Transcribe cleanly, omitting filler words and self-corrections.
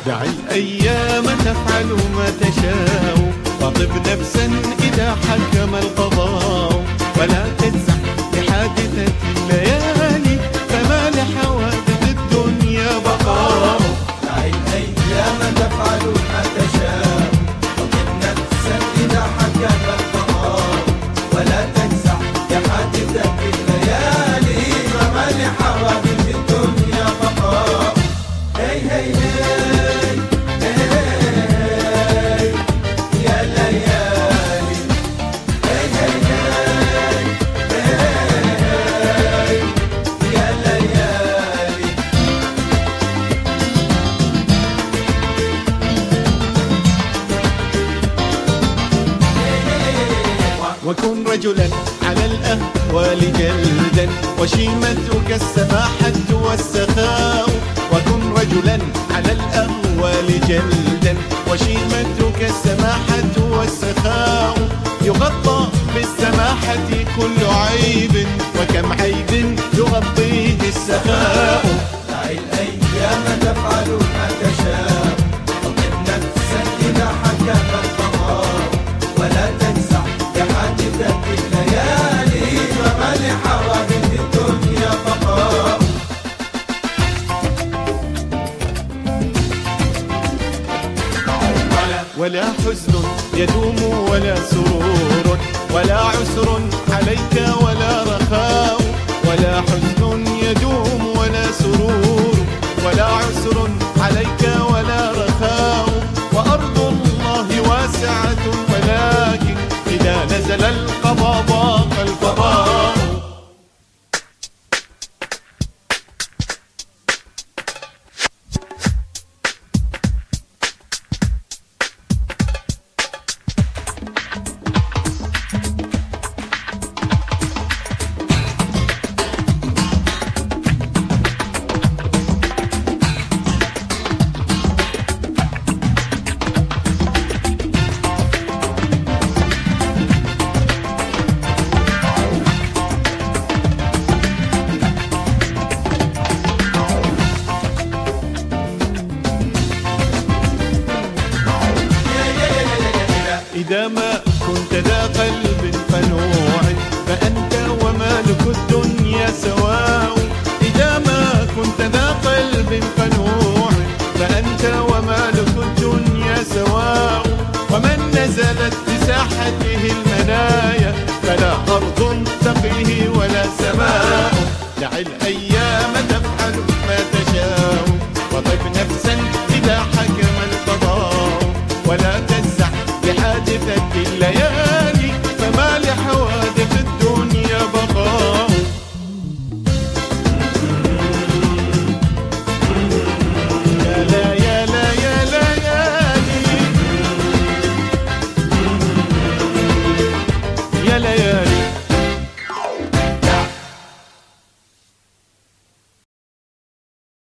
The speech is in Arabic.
دع الأيام تفعل ما تشاء، وطب نفسا إذا حكم القضاء، ولا تجزع لحادثة الليالي، فما لحوادث الدنيا بقاء. دع الأيام تفعل ما تشاء، وطب نفسا إذا حكم القضاء، ولا تجزع لحادثة الليالي، فما لحوادث الدنيا بقاء. هي هي هي يا ليالي، هي هي هي يا ليالي. وكن رجلا على الأهوال جلدا، وشيمتك السماحة والسخاء. وكن رجلا على الأهوال جلدا، وشيمتك السماحة والسخاء. يغطى بالسماحة كل عيب، وكم عيب يغطيه السخاء. دع الأيام تفعل ما تشاء، وطب نفسا إذا حكم القضاء، ولا تجزع لحادثة الليالي، فما لحوادث الدنيا بقاء. ولا حزن يدوم ولا سرور، ولا عسر عليك ولا رخاء. ولا حزن يدوم ولا سرور،